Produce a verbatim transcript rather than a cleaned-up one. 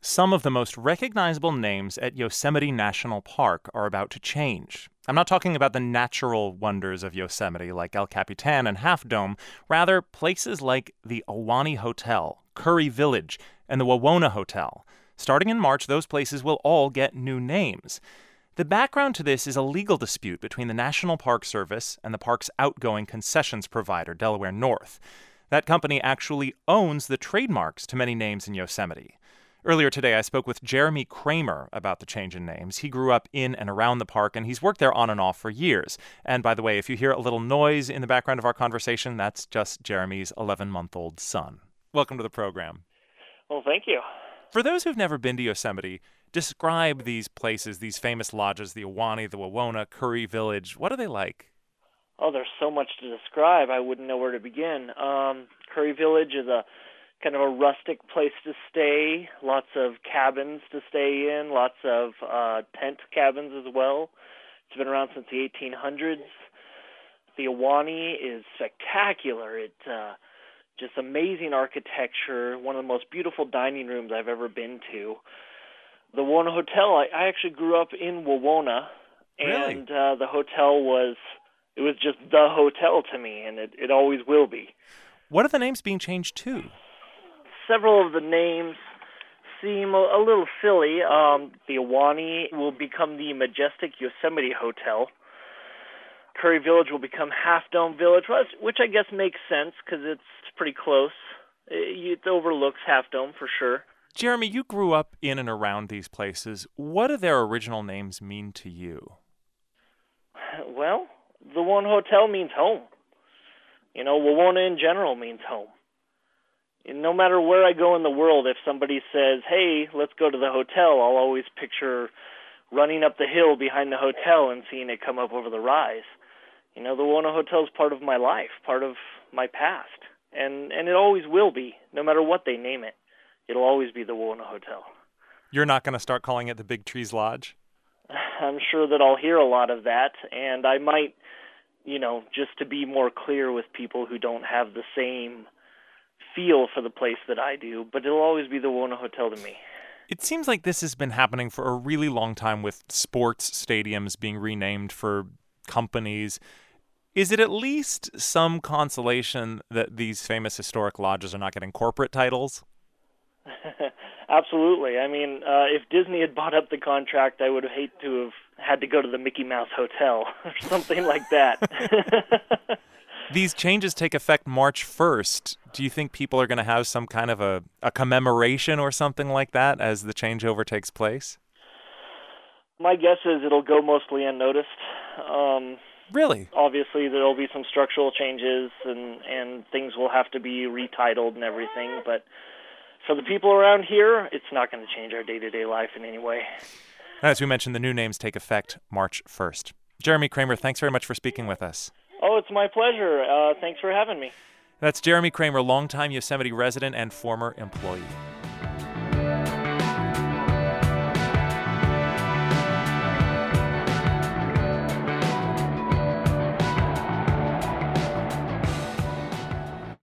Some of the most recognizable names at Yosemite National Park are about to change. I'm not talking about the natural wonders of Yosemite like El Capitan and Half Dome. Rather, places like the Ahwahnee Hotel, Curry Village, and the Wawona Hotel. Starting in March, those places will all get new names. The background to this is a legal dispute between the National Park Service and the park's outgoing concessions provider, Delaware North. That company actually owns the trademarks to many names in Yosemite. Earlier today, I spoke with Jeremy Kramer about the change in names. He grew up in and around the park, and he's worked there on and off for years. And by the way, if you hear a little noise in the background of our conversation, that's just Jeremy's eleven-month-old son. Welcome to the program. Well, thank you. For those who've never been to Yosemite, describe these places, these famous lodges, the Ahwahnee, the Wawona, Curry Village. What are they like? Oh, there's so much to describe. I wouldn't know where to begin. Um, Curry Village is a kind of a rustic place to stay, lots of cabins to stay in, lots of uh, tent cabins as well. It's been around since the eighteen hundreds. The Ahwahnee is spectacular. It's uh, just amazing architecture, one of the most beautiful dining rooms I've ever been to. The Wawona Hotel, I, I actually grew up in Wawona, and Really? uh, the hotel was, it was just the hotel to me, and it, it always will be. What are the names being changed to? Several of the names seem a, a little silly. Um, the Ahwahnee will become the Majestic Yosemite Hotel. Curry Village will become Half Dome Village, which I guess makes sense because it's pretty close. It, it overlooks Half Dome for sure. Jeremy, you grew up in and around these places. What do their original names mean to you? Well, the one hotel means home. You know, Wawona in general means home. And no matter where I go in the world, if somebody says, hey, let's go to the hotel, I'll always picture running up the hill behind the hotel and seeing it come up over the rise. You know, the Wawona Hotel is part of my life, part of my past. And, and it always will be, no matter what they name it. It'll always be the Wawona Hotel. You're not going to start calling it the Big Trees Lodge? I'm sure that I'll hear a lot of that, and I might, you know, just to be more clear with people who don't have the same feel for the place that I do, but it'll always be the Wawona Hotel to me. It seems like this has been happening for a really long time with sports stadiums being renamed for companies. Is it at least some consolation that these famous historic lodges are not getting corporate titles? Absolutely. I mean, uh, if Disney had bought up the contract, I would have hate to have had to go to the Mickey Mouse Hotel or something like that. These changes take effect March first. Do you think people are going to have some kind of a, a commemoration or something like that as the changeover takes place? My guess is it'll go mostly unnoticed. Um, really? Obviously, there'll be some structural changes and, and things will have to be retitled and everything, but for the people around here, it's not going to change our day-to-day life in any way. As we mentioned, the new names take effect March first. Jeremy Kramer, thanks very much for speaking with us. Oh, it's my pleasure. Uh, thanks for having me. That's Jeremy Kramer, longtime Yosemite resident and former employee.